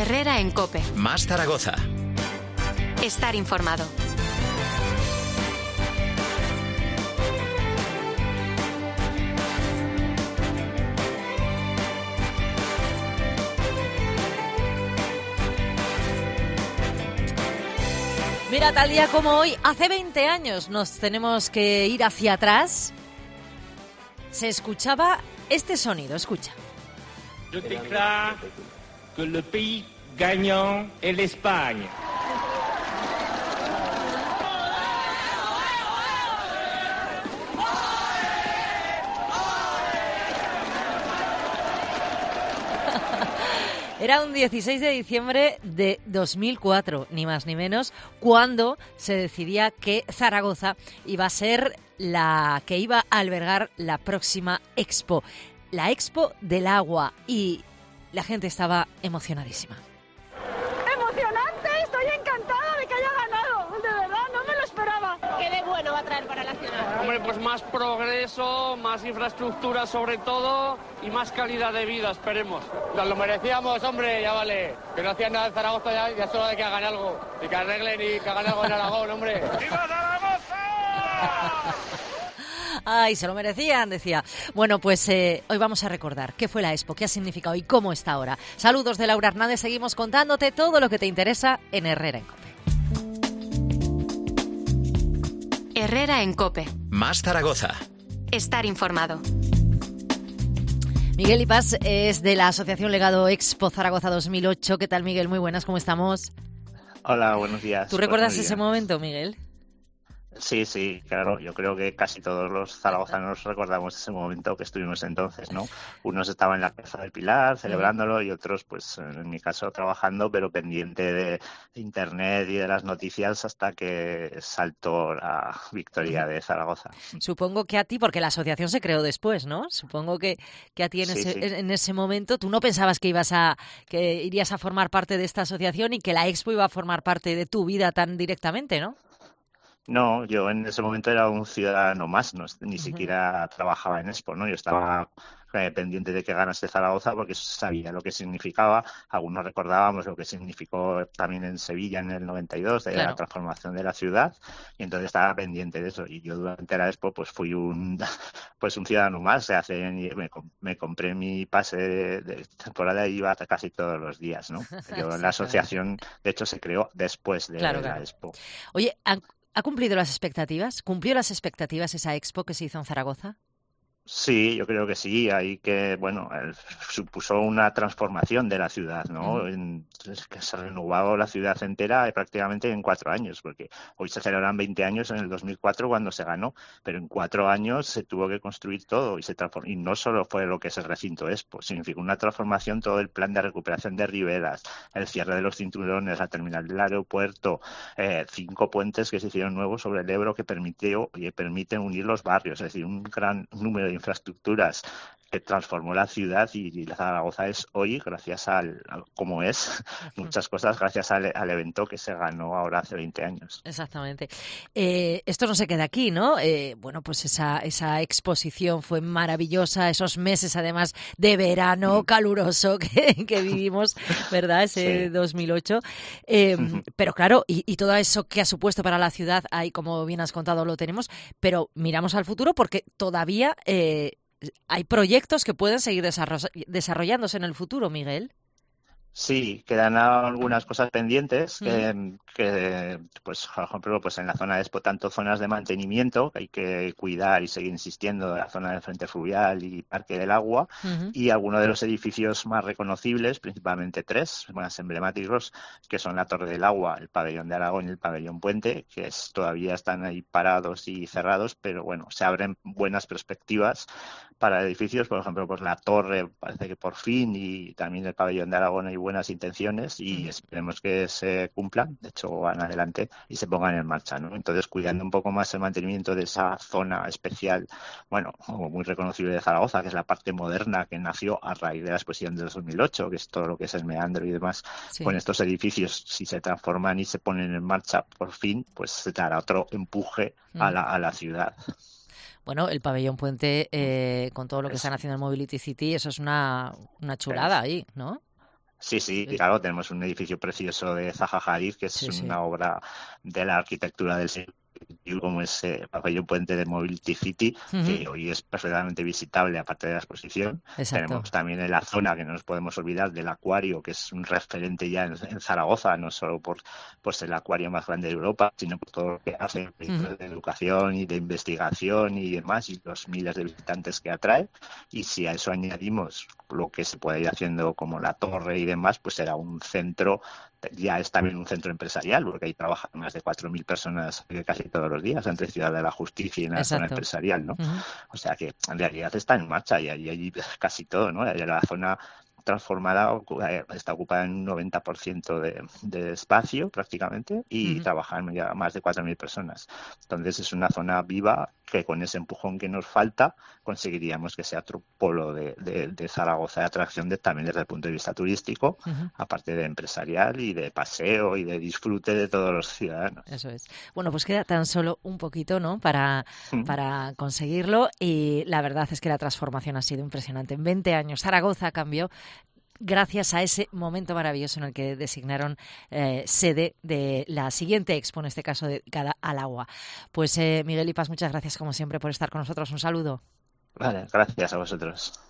Herrera en COPE. Más Zaragoza. Estar informado. Mira, tal día como hoy, hace 20 años, nos tenemos que ir hacia atrás. Se escuchaba este sonido, escucha. Je déclare que le pays gagnant est l'Espagne. Era un 16 de diciembre de 2004, ni más ni menos, cuando se decidía que Zaragoza iba a ser la que iba a albergar la próxima Expo, la Expo del Agua, y la gente estaba emocionadísima. ¡Emocionante! Estoy encantada de que haya ganado, de verdad, no me lo esperaba. ¿Qué de bueno va a traer para la ciudad? Hombre, pues más progreso, más infraestructura sobre todo y más calidad de vida, esperemos. Nos lo merecíamos, hombre, ya vale. Que no hacían nada en Zaragoza, ya es hora de que hagan algo. Y que arreglen y que hagan algo en Aragón, hombre. ¡Viva Zaragoza! Ay, se lo merecían, decía. Bueno, pues hoy vamos a recordar qué fue la Expo, qué ha significado y cómo está ahora. Saludos de Laura Hernández, seguimos contándote todo lo que te interesa en Herrera en COPE. Herrera en COPE. Más Zaragoza. Estar informado. Miguel Ipaz es de la Asociación Legado Expo Zaragoza 2008. ¿Qué tal, Miguel? Muy buenas, ¿cómo estamos? Hola, buenos días. ¿Tú recuerdas ese momento, Miguel? Sí, claro. Yo creo que casi todos los zaragozanos recordamos ese momento que estuvimos entonces, ¿no? Unos estaban en la Plaza del Pilar celebrándolo y otros, pues en mi caso, trabajando, pero pendiente de internet y de las noticias hasta que saltó la victoria de Zaragoza. Supongo que a ti, porque la asociación se creó después, ¿no? Supongo que a ti en ese momento tú no pensabas que irías a formar parte de esta asociación y que la Expo iba a formar parte de tu vida tan directamente, ¿no? No, yo en ese momento era un ciudadano más, ni siquiera trabajaba en Expo, ¿no? Yo estaba pendiente de que ganase Zaragoza porque sabía lo que significaba. Algunos recordábamos lo que significó también en Sevilla en el 92, de la transformación de la ciudad, y entonces estaba pendiente de eso. Y yo durante la Expo pues fui un ciudadano más. Me compré mi pase de temporada y iba casi todos los días, ¿no? Yo la asociación, de hecho, se creó después de la Expo. Oye, ¿ha cumplido las expectativas? ¿Cumplió las expectativas esa Expo que se hizo en Zaragoza? Sí, yo creo que sí. Ahí que, supuso una transformación de la ciudad, ¿no? Que se renovó la ciudad entera prácticamente en 4 años, porque hoy se celebran 20 años en el 2004 cuando se ganó, pero en 4 años se tuvo que construir todo y se transformó. Y no solo fue lo que es el recinto Expo, significó una transformación, todo el plan de recuperación de riberas, el cierre de los cinturones, la terminal del aeropuerto, 5 puentes que se hicieron nuevos sobre el Ebro que permiten unir los barrios, es decir, un gran número de infraestructuras que transformó la ciudad, y la Zaragoza es hoy, gracias como es, muchas cosas gracias al evento que se ganó ahora hace 20 años. Exactamente. Esto no se queda aquí, ¿no? Pues esa exposición fue maravillosa, esos meses además de verano caluroso que vivimos, ¿verdad? Ese 2008. Pero claro, y todo eso que ha supuesto para la ciudad, ahí como bien has contado lo tenemos, pero miramos al futuro porque todavía hay proyectos que pueden seguir desarrollándose en el futuro, Miguel. Sí, quedan algunas cosas pendientes que, pues, por ejemplo, pues en la zona de Expo, tanto zonas de mantenimiento que hay que cuidar y seguir insistiendo, la zona del Frente Fluvial y Parque del Agua, y algunos de los edificios más reconocibles, principalmente 3, más emblemáticos, que son la Torre del Agua, el Pabellón de Aragón y el Pabellón Puente, que todavía están ahí parados y cerrados, pero bueno, se abren buenas perspectivas para edificios. Por ejemplo, pues la Torre parece que por fin, y también el Pabellón de Aragón hay buenas intenciones y esperemos que se cumplan, de hecho van adelante y se pongan en marcha, ¿no? Entonces, cuidando un poco más el mantenimiento de esa zona especial, como muy reconocible de Zaragoza, que es la parte moderna que nació a raíz de la exposición de 2008, que es todo lo que es el meandro y demás. Con estos edificios, si se transforman y se ponen en marcha por fin, pues se dará otro empuje a la ciudad. Bueno, el Pabellón Puente, con todo lo que están haciendo en Mobility City, eso es una chulada ahí, ¿no? Sí, claro, tenemos un edificio precioso de Zaha Hadid, que es una obra de la arquitectura del siglo XXI, como ese pabellón puente de Mobility City, que hoy es perfectamente visitable aparte de la exposición. Exacto. Tenemos también en la zona, que no nos podemos olvidar, del acuario, que es un referente ya en Zaragoza, no solo por ser el acuario más grande de Europa, sino por todo lo que hace de educación y de investigación y demás, y los miles de visitantes que atrae. Y si a eso añadimos lo que se puede ir haciendo como la torre y demás, pues será un centro, ya es también un centro empresarial, porque ahí trabajan más de 4.000 personas casi todos los días entre Ciudad de la Justicia y en la zona empresarial, ¿no? O sea que en realidad está en marcha y allí casi todo, ¿no? La zona transformada está ocupada en un 90% de espacio prácticamente y trabajan ya más de 4.000 personas. Entonces es una zona viva que con ese empujón que nos falta conseguiríamos que sea otro polo de Zaragoza de atracción también desde el punto de vista turístico, aparte de empresarial y de paseo y de disfrute de todos los ciudadanos. Eso es. Bueno, pues queda tan solo un poquito, ¿no?, para conseguirlo, y la verdad es que la transformación ha sido impresionante. En 20 años Zaragoza cambió gracias a ese momento maravilloso en el que designaron sede de la siguiente expo, en este caso dedicada al agua. Pues Miguel Lipas, muchas gracias como siempre por estar con nosotros. Un saludo. Vale, gracias a vosotros.